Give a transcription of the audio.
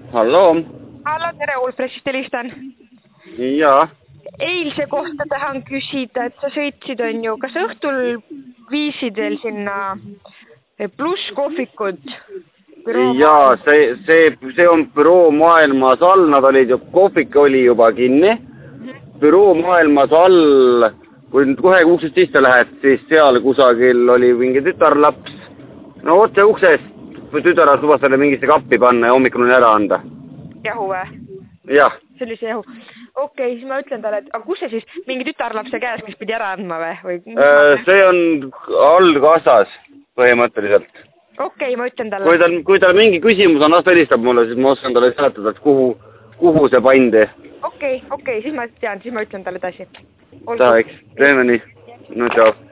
Halloo. Hallo, tere, Ulfreshist helistan. Jaa. Eilse kohta tahan küsida, et sa sõitsid, on ju, kas õhtul viisid veel sinna plusskohvikud? Jaa, see on büroo maailmas all, nad olid ju, kohvik oli juba kinni. Büroo maailmas all, kui kohe uksest sisse lähed, siis seal kusagil oli mingi tütarlaps. No otse uksest tütaras lubas talle mingisse kappi panna ja hommikul ära anda. Jahu või? Jah. See oli see jahu. Okei, siis ma ütlen talle, et aga kus see siis mingi tütarlapse käes, mis pidi ära andma või? See on all kassas põhimõtteliselt. Okei, ma ütlen talle. Kui tal mingi küsimus on, helistab mulle, siis ma oskan talle seletada, et kuhu see pandi. Okei, siis ma tean, siis ma ütlen talle edasi. Tahaks, teeme nii. No tšau.